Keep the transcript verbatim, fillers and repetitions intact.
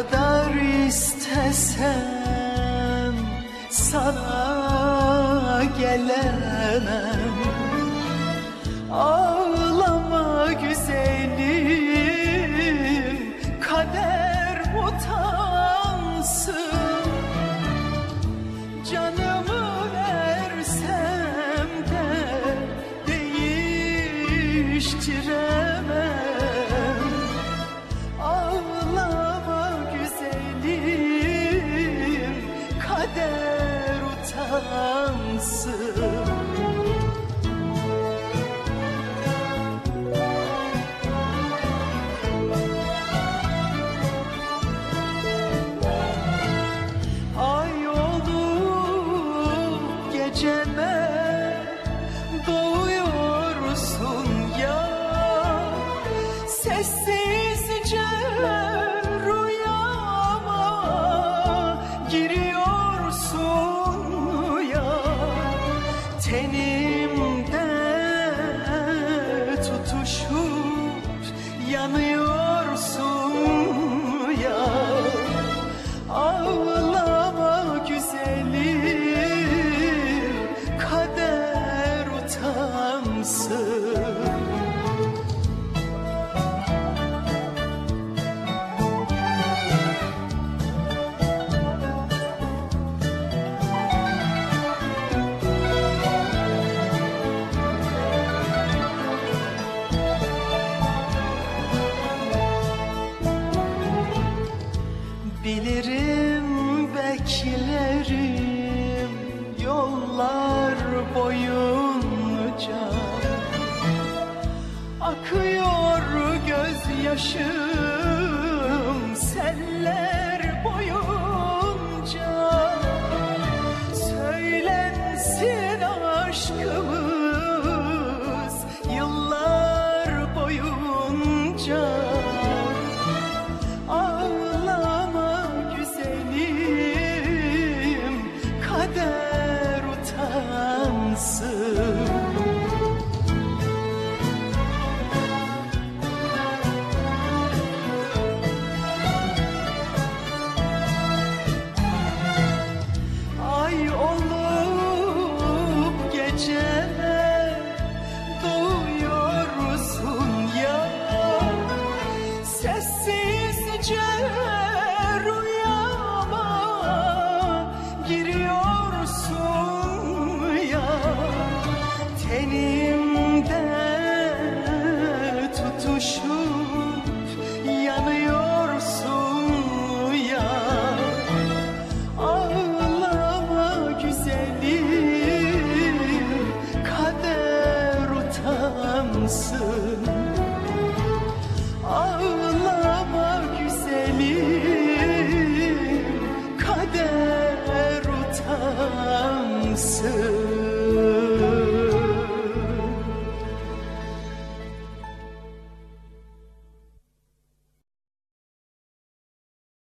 kadar istesem sana gelemem. Ağlama güzelim, kader utansın. Canımı versem de değiştiremem. Ağlama güzelim, kader utansın. Ay olup geceme doğuyorsun ya, sessizce rüyama giriyorsun ya. Tenimde tutuşup yanıyorsun ya. Ağlama güzelim, kader utansın. Bilirim, beklerim yollar boyunca. Akıyor gözyaşım seller boyunca. Söylensin aşkımız yıllar boyunca. Ağlama güzelim, kader utansın. Ay olup geceme doğuyorsun ya, sessizce rüyama giriyorsun ya. Tenimde tutuşup yanıyorsun ya. Ağlama güzelim, kader utansın. Ağlama güzelim, kader utansın.